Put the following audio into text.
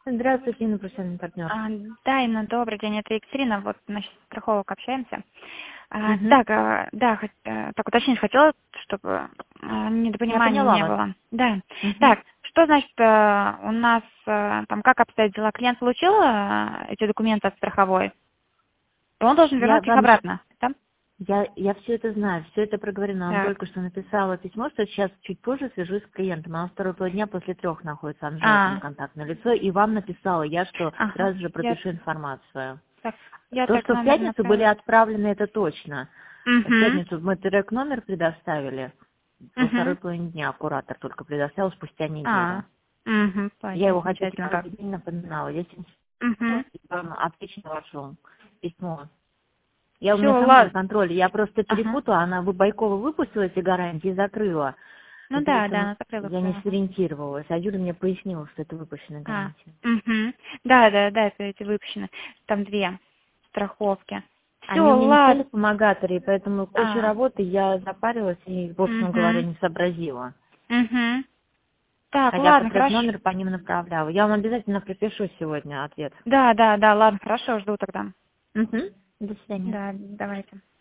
Здравствуйте, Инна, профессиональный партнер. Да, Инна, добрый день, это Екатерина, вот, значит, страховок общаемся. Мгм. Так, да, так уточнить хотела, чтобы Я недопонимания поняла не вас. было. Да, Мгм. так, что значит у нас, там, как обстоят дела? Клиент получил эти документы от страховой, и он должен Я вернуть их вам, обратно, да? я все это знаю, все это проговорено. Он Так, только что написала письмо, что сейчас чуть позже свяжусь с клиентом. Она второй полдня после 3 находится, она желательно контактное лицо. И вам написала я, что ага, сразу же я пропишу информацию. То, так что в номер пятницу были направила. отправлены, это точно. В Угу, пятницу мы трек номер предоставили. Во второй угу, половине дня куратор только предоставил спустя неделю. Я понятно, его хотя бы замечательно, каждый так. день напоминала. Я Угу. вам отвечу на ваше письмо. У Все, меня сама на ладно. контроле. Я просто Ага. перепутала. Она Байкова выпустила эти гарантии и закрыла. И Ну да, просто она закрыла я все. не Ага. сориентировалась. А Юля мне пояснила, что это выпущенные гарантии. Угу. Да, это эти выпущены. Там две страховки. Все, Они мне не стали ладно. помогаторы, поэтому куча работы я запарилась и, в общем говоря, Угу. не сообразила. Угу. Так, Хотя по ладно, трек хорошо. номер по ним направляла. Я вам обязательно пропишу сегодня ответ. Да, ладно, хорошо, жду тогда. Угу. До свидания. Да, давайте.